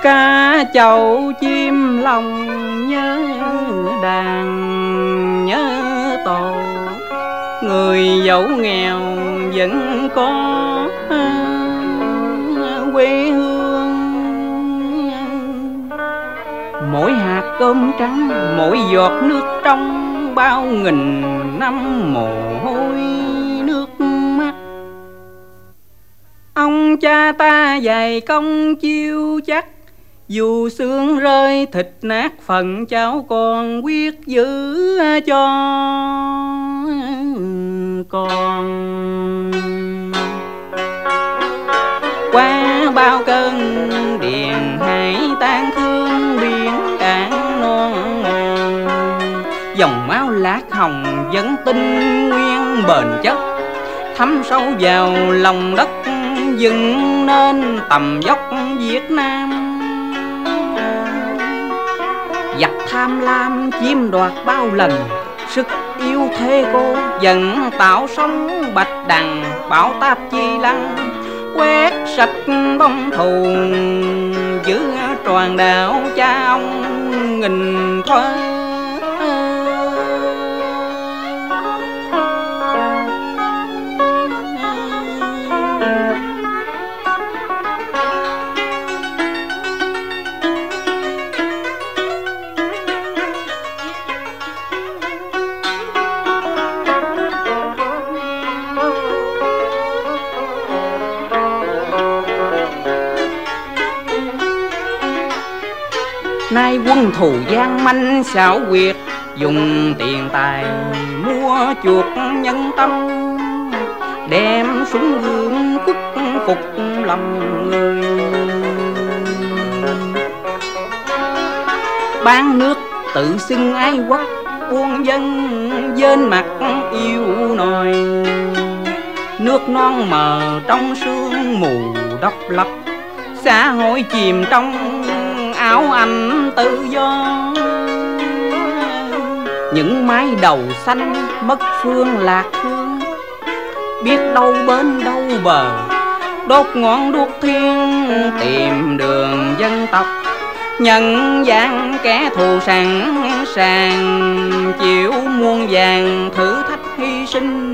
Cá chậu chim lòng nhớ đàn nhớ tổ, người dẫu nghèo vẫn có quê hương. Mỗi hạt cơm trắng, mỗi giọt nước trong, bao nghìn năm mồ hôi nước mắt. Ông cha ta dày công chiêu chắc, dù xương rơi thịt nát phần cháu còn quyết giữ cho con. Qua bao cơn điền hải tan thương biển cạn non mòn, dòng máu lát hồng vẫn tinh nguyên bền chất, thấm sâu vào lòng đất dựng nên tầm dốc Việt Nam. Giặc tham lam chiếm đoạt bao lần, sức yêu thê cô dần tạo sóng bạch đằng, bão táp chi lăng quét sạch bóng thù, giữ tròn đạo cha ông nghìn thoa. Nay quân thù gian manh xảo quyệt, dùng tiền tài mua chuộc nhân tâm, đem súng gươm khuất phục lòng người. Bán nước tự xưng ái quốc, buôn dân dên mặt yêu nòi. Nước non mờ trong sương mù độc lập, xã hội chìm trong áo ảnh tự do. Những mái đầu xanh mất phương lạc hương, biết đâu bến đâu bờ, đốt ngọn đuốc thiên tìm đường dân tộc. Nhận dạng kẻ thù sẵn sàng, chịu muôn vàn thử thách hy sinh.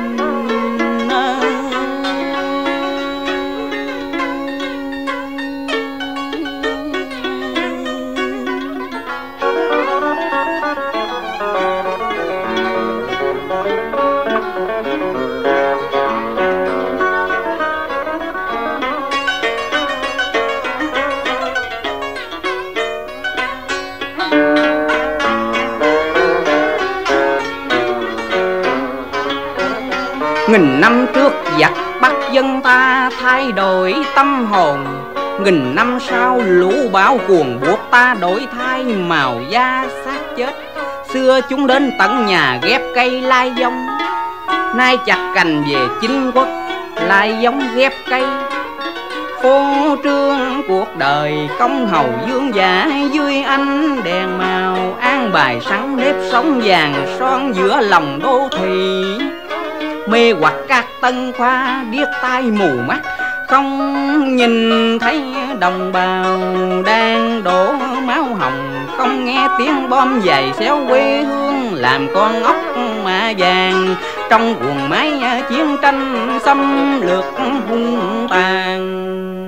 Nghìn năm trước giặc bắt dân ta thay đổi tâm hồn, nghìn năm sau lũ bão cuồng buộc ta đổi thay màu da xác chết. Xưa chúng đến tận nhà ghép cây lai giống, nay chặt cành về chinh quốc lai giống ghép cây. Phô trương cuộc đời công hầu dương giả, dưới ánh đèn màu an bài sẵn nếp sống vàng son giữa lòng đô thị. Mê hoặc các tân khoa điếc tai mù mắt, không nhìn thấy đồng bào đang đổ máu hồng, không nghe tiếng bom giày xéo quê hương làm con ốc mạ vàng trong guồng máy chiến tranh xâm lược hung tàn.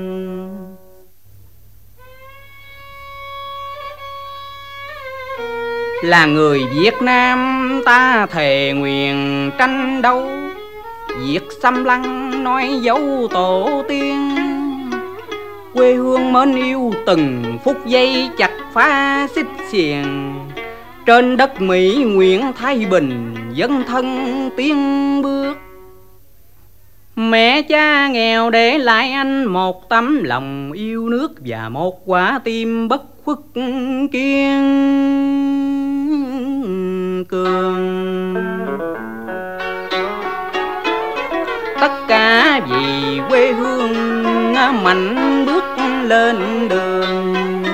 Là người Việt Nam ta thề nguyện tranh đấu, diệt xâm lăng nói dấu tổ tiên. Quê hương mến yêu từng phút giây chặt phá xích xiềng, trên đất Mỹ nguyện thái bình dân thân tiến bước. Mẹ cha nghèo để lại anh một tấm lòng yêu nước và một quả tim bất khuất kiên cường. Tất cả vì quê hương mạnh bước lên đường,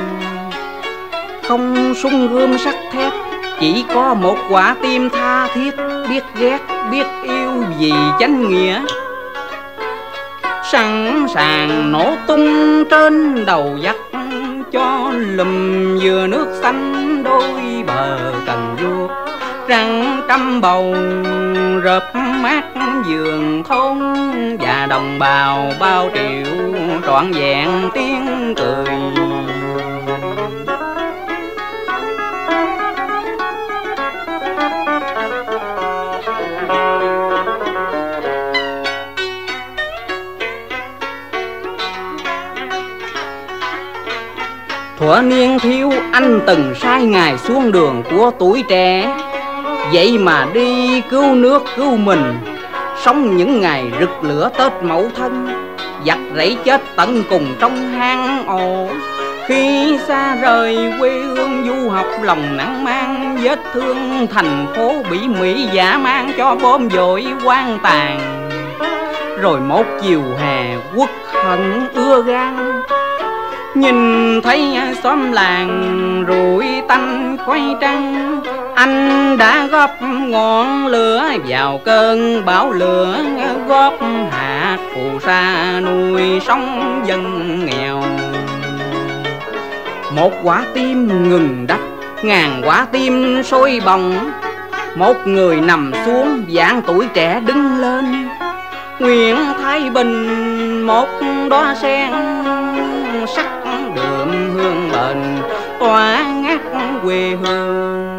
không súng gươm sắt thép, chỉ có một quả tim tha thiết, biết ghét biết yêu vì chánh nghĩa. Sẵn sàng nổ tung trên đầu giặc cho lùm dừa nước xanh đôi bờ cần vuốt, răng trăm bầu rợp mát vườn thôn, và đồng bào bao triệu trọn vẹn tiếng cười. Thuở niên thiếu anh từng sai ngài xuống đường của tuổi trẻ, vậy mà đi cứu nước cứu mình, sống những ngày rực lửa Tết Mậu Thân, giặc rẫy chết tận cùng trong hang ổ. Khi xa rời quê hương du học lòng nặng mang, vết thương thành phố bị Mỹ dã man cho bom dội quan tàn. Rồi một chiều hè quốc hận ưa gan, nhìn thấy xóm làng rụi tanh khoai trắng, anh đã góp ngọn lửa vào cơn bão lửa, góp hạt phù sa nuôi sống dân nghèo. Một quả tim ngừng đập, ngàn quả tim sôi bồng, một người nằm xuống vạn tuổi trẻ đứng lên. Nguyện thái bình một đóa sen sắc đượm hương bền tỏa ngát quê hương.